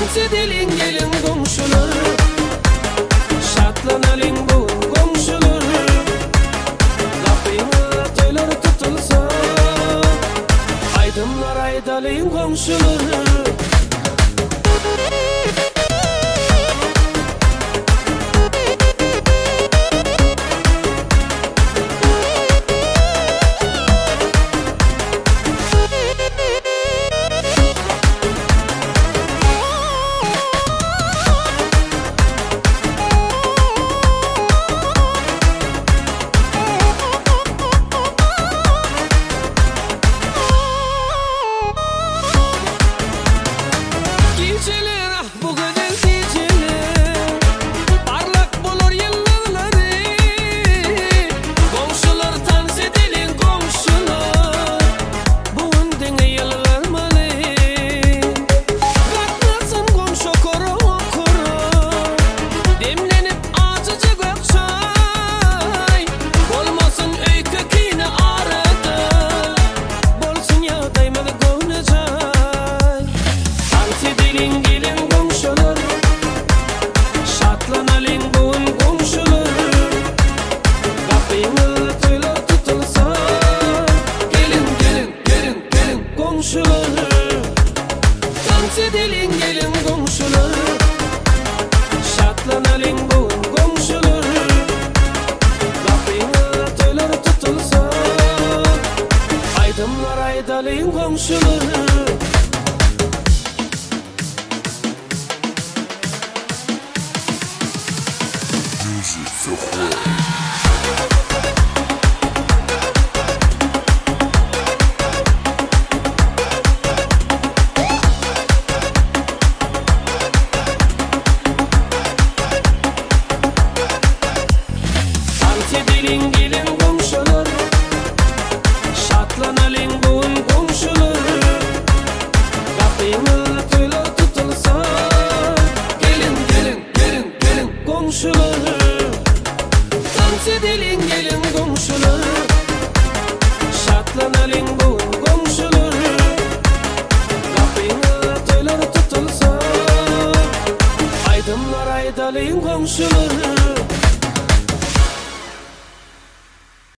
dans edelim gelin komşular, şatlanalım bugün komşular. Kapıyı toylar tutulsa, aydınlar aydalayım komşular. Geceler ah bu güzel geceler, parlak bulur yıldızları. Komşular dans edelim komşular, bugün dene yıllarmalı. Katlasın komşu koro koro, demlenip acıcı gök çay. Olmasın öy köküne arada, bolsun ya daymalı gönecay. Dans edelim gelin komşular, şatlanalım bugün komşular. Kapıyı toylar tutulsa, gelin gelin gelin gelin komşular. Dans edelim gelin komşular, şatlanalım bugün komşular. Kapıyı toylar tutulsa, aydınlar aydalayım komşular. Dans edelim gelin komşular, şatlanalım bugün komşular. Kapıyı toylar tutulsa, gelin gelin gelin gelin komşular. Dans edelim gelin komşular, şatlanalım bugün komşular. Kapıyı toylar tutulsa, aydınlar aydalayım komşular.